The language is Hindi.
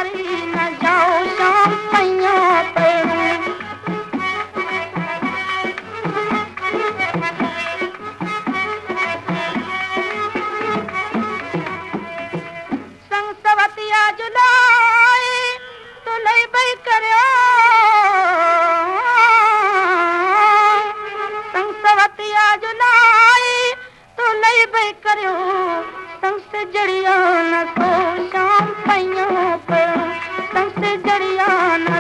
आई न जाओ शाम पैया पे संग सवतिया जुलाई तो लई बई करियो संग सवतिया जुलाई तो लई बई करियो संग से जड़िया न सो शाम पैया पे संग से जड़िया न